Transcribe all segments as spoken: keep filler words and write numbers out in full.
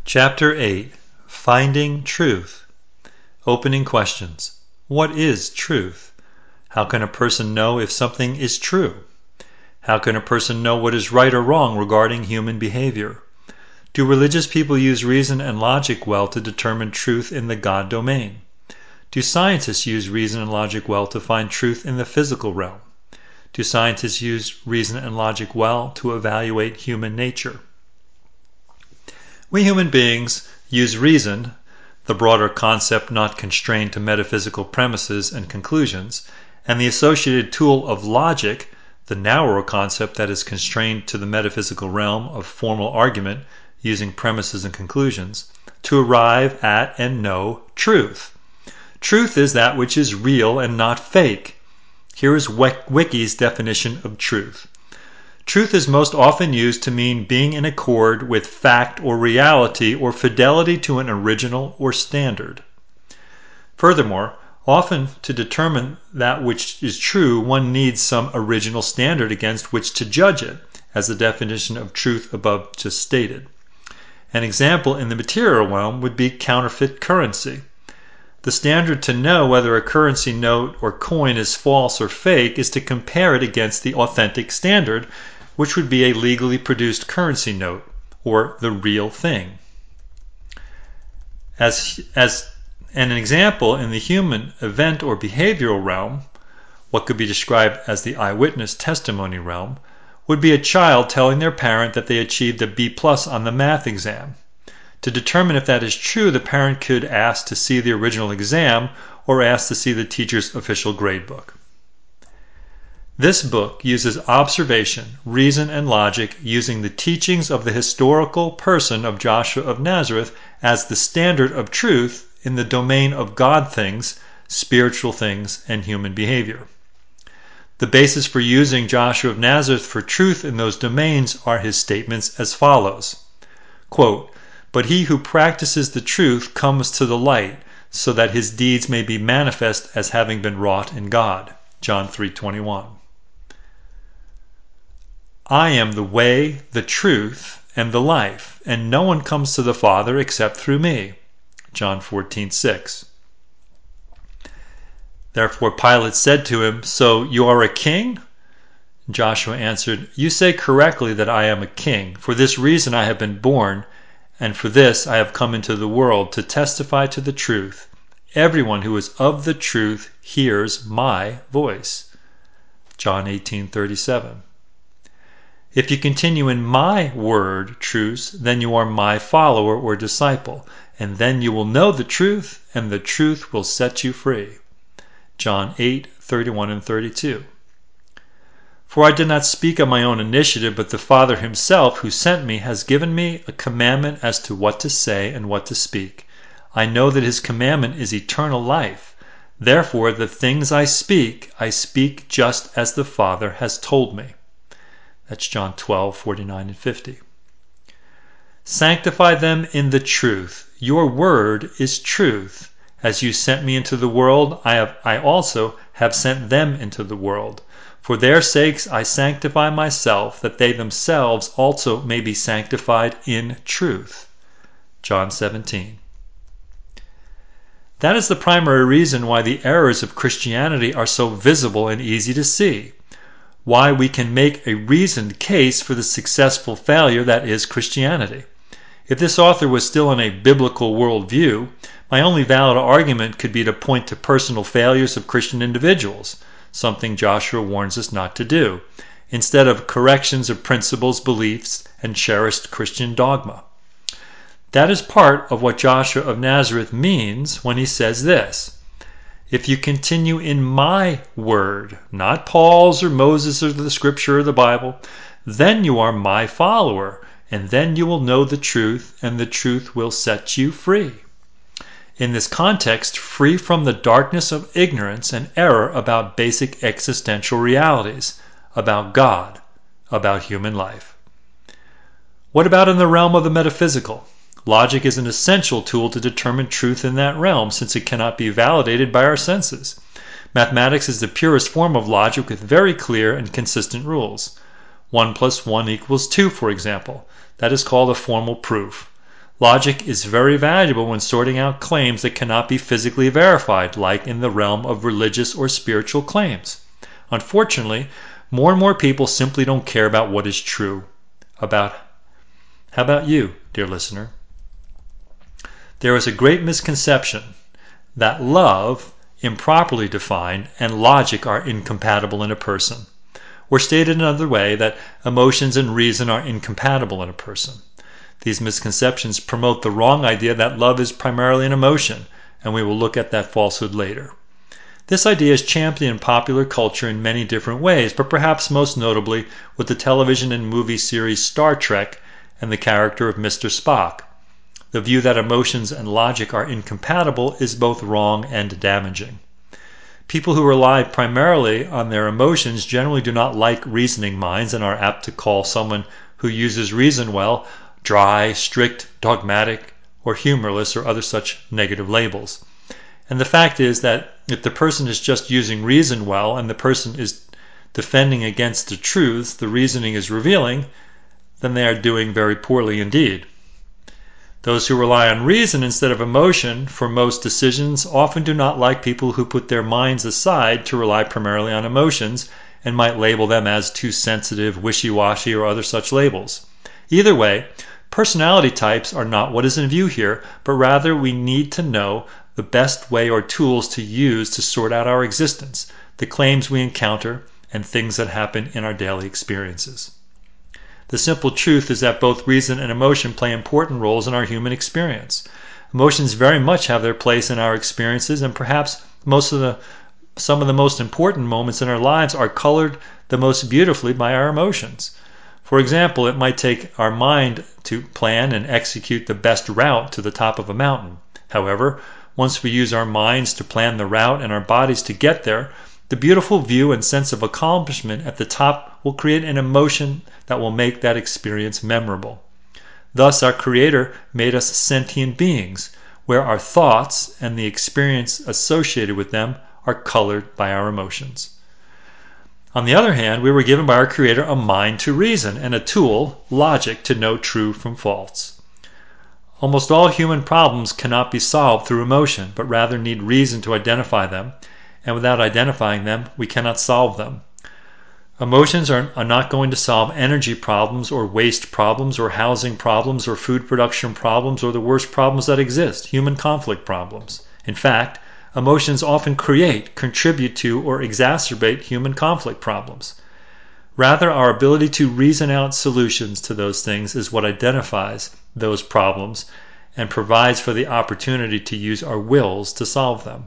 Chapter eight. Finding Truth. Opening questions. What is truth? How can a person know if something is true? How can a person know what is right or wrong regarding human behavior? Do religious people use reason and logic well to determine truth in the God domain? Do scientists use reason and logic well to find truth in the physical realm? Do scientists use reason and logic well to evaluate human nature? We human beings use reason, the broader concept not constrained to metaphysical premises and conclusions, and the associated tool of logic, the narrower concept that is constrained to the metaphysical realm of formal argument using premises and conclusions, to arrive at and know truth. Truth is that which is real and not fake. Here is Wiki's definition of truth. Truth is most often used to mean being in accord with fact or reality or fidelity to an original or standard. Furthermore, often to determine that which is true, one needs some original standard against which to judge it, as the definition of truth above just stated. An example in the material realm would be counterfeit currency. The standard to know whether a currency note or coin is false or fake is to compare it against the authentic standard, which would be a legally produced currency note, or the real thing. As, as an example in the human event or behavioral realm, what could be described as the eyewitness testimony realm, would be a child telling their parent that they achieved a B plus on the math exam. To determine if that is true, the parent could ask to see the original exam or ask to see the teacher's official grade book. This book uses observation, reason, and logic using the teachings of the historical person of Joshua of Nazareth as the standard of truth in the domain of God things, spiritual things, and human behavior. The basis for using Joshua of Nazareth for truth in those domains are his statements as follows. Quote, "But he who practices the truth comes to the light, so that his deeds may be manifest as having been wrought in God." John three twenty-one. "I am the way, the truth, and the life, and no one comes to the Father except through me." John fourteen six. Therefore Pilate said to him, "So you are a king?" Joshua answered, "You say correctly that I am a king. For this reason I have been born, and for this I have come into the world, to testify to the truth. Everyone who is of the truth hears my voice." John eighteen thirty-seven. "If you continue in my word, truce, then you are my follower or disciple, and then you will know the truth, and the truth will set you free." John eight thirty-one and thirty-two. "For I did not speak on my own initiative, but the Father himself who sent me has given me a commandment as to what to say and what to speak. I know that his commandment is eternal life. Therefore the things I speak, I speak just as the Father has told me." That's John twelve forty-nine and fifty. "Sanctify them in the truth. Your word is truth. As you sent me into the world, I have I also have sent them into the world. For their sakes I sanctify myself, that they themselves also may be sanctified in truth." John seventeen. That is the primary reason why the errors of Christianity are so visible and easy to see. Why we can make a reasoned case for the successful failure that is Christianity. If this author was still in a biblical worldview, my only valid argument could be to point to personal failures of Christian individuals, something Joshua warns us not to do, instead of corrections of principles, beliefs, and cherished Christian dogma. That is part of what Joshua of Nazareth means when he says this: "If you continue in my word," not Paul's or Moses or the scripture or the Bible, "then you are my follower, and then you will know the truth, and the truth will set you free." In this context, free from the darkness of ignorance and error about basic existential realities, about God, about human life. What about in the realm of the metaphysical? Logic is an essential tool to determine truth in that realm, since it cannot be validated by our senses. Mathematics is the purest form of logic with very clear and consistent rules. One plus one equals two, for example. That is called a formal proof. Logic is very valuable when sorting out claims that cannot be physically verified, like in the realm of religious or spiritual claims. Unfortunately, more and more people simply don't care about what is true. About How about you, dear listener? There is a great misconception that love, improperly defined, and logic are incompatible in a person. Or stated another way, that emotions and reason are incompatible in a person. These misconceptions promote the wrong idea that love is primarily an emotion, and we will look at that falsehood later. This idea is championed in popular culture in many different ways, but perhaps most notably with the television and movie series Star Trek and the character of Mister Spock. The view that emotions and logic are incompatible is both wrong and damaging. People who rely primarily on their emotions generally do not like reasoning minds and are apt to call someone who uses reason well dry, strict, dogmatic, or humorless, or other such negative labels. And the fact is that if the person is just using reason well and the person is defending against the truths the reasoning is revealing, then they are doing very poorly indeed. Those who rely on reason instead of emotion for most decisions often do not like people who put their minds aside to rely primarily on emotions and might label them as too sensitive, wishy-washy, or other such labels. Either way, personality types are not what is in view here, but rather we need to know the best way or tools to use to sort out our existence, the claims we encounter, and things that happen in our daily experiences. The simple truth is that both reason and emotion play important roles in our human experience. Emotions very much have their place in our experiences, and perhaps most of the, some of the most important moments in our lives are colored the most beautifully by our emotions. For example, it might take our mind to plan and execute the best route to the top of a mountain. However, once we use our minds to plan the route and our bodies to get there, the beautiful view and sense of accomplishment at the top will create an emotion that will make that experience memorable. Thus, our Creator made us sentient beings, where our thoughts and the experience associated with them are colored by our emotions. On the other hand, we were given by our Creator a mind to reason and a tool, logic, to know true from false. Almost all human problems cannot be solved through emotion, but rather need reason to identify them, and without identifying them, we cannot solve them. Emotions are, are not going to solve energy problems or waste problems or housing problems or food production problems or the worst problems that exist, human conflict problems. In fact, emotions often create, contribute to, or exacerbate human conflict problems. Rather, our ability to reason out solutions to those things is what identifies those problems and provides for the opportunity to use our wills to solve them.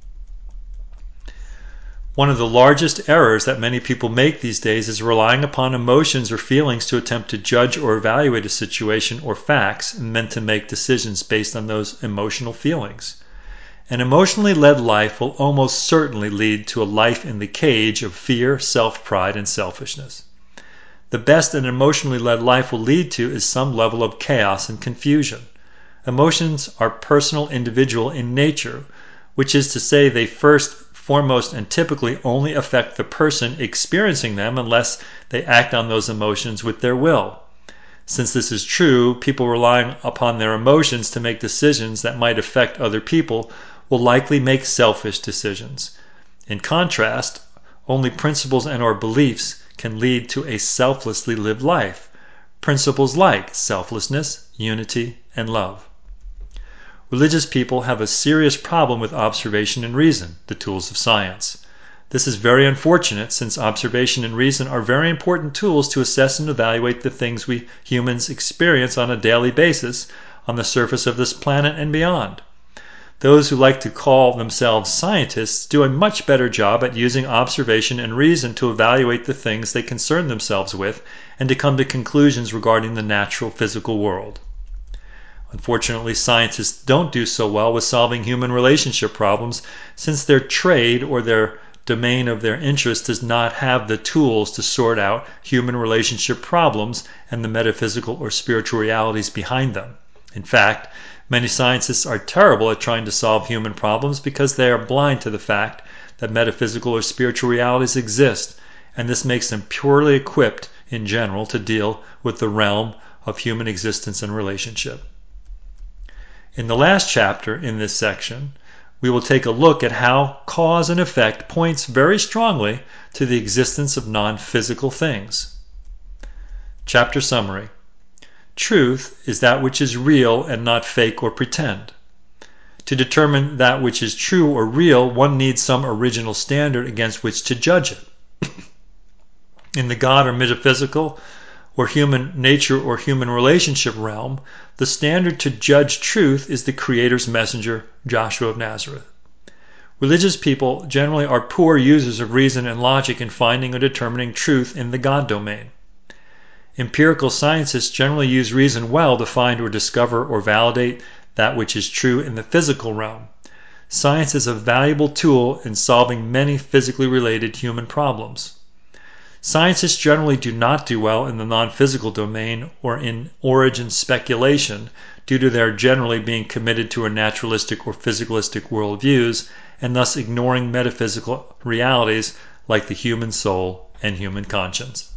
One of the largest errors that many people make these days is relying upon emotions or feelings to attempt to judge or evaluate a situation or facts and then to make decisions based on those emotional feelings. An emotionally led life will almost certainly lead to a life in the cage of fear, self-pride, and selfishness. The best an emotionally led life will lead to is some level of chaos and confusion. Emotions are personal, individual in nature, which is to say they first, foremost, and typically only affect the person experiencing them unless they act on those emotions with their will. Since this is true, people relying upon their emotions to make decisions that might affect other people will likely make selfish decisions. In contrast, only principles and or beliefs can lead to a selflessly lived life. Principles like selflessness, unity, and love. Religious people have a serious problem with observation and reason, the tools of science. This is very unfortunate, since observation and reason are very important tools to assess and evaluate the things we humans experience on a daily basis on the surface of this planet and beyond. Those who like to call themselves scientists do a much better job at using observation and reason to evaluate the things they concern themselves with and to come to conclusions regarding the natural physical world. Unfortunately, scientists don't do so well with solving human relationship problems, since their trade or their domain of their interest does not have the tools to sort out human relationship problems and the metaphysical or spiritual realities behind them. In fact, many scientists are terrible at trying to solve human problems because they are blind to the fact that metaphysical or spiritual realities exist, and this makes them poorly equipped in general to deal with the realm of human existence and relationship. In the last chapter in this section, we will take a look at how cause and effect points very strongly to the existence of non-physical things. Chapter summary. Truth is that which is real and not fake or pretend. To determine that which is true or real, one needs some original standard against which to judge it. In the God or metaphysical or human nature or human relationship realm, the standard to judge truth is the Creator's messenger, Joshua of Nazareth. Religious people generally are poor users of reason and logic in finding or determining truth in the God domain. Empirical scientists generally use reason well to find or discover or validate that which is true in the physical realm. Science is a valuable tool in solving many physically related human problems. Scientists generally do not do well in the non-physical domain or in origin speculation due to their generally being committed to a naturalistic or physicalistic worldviews and thus ignoring metaphysical realities like the human soul and human conscience.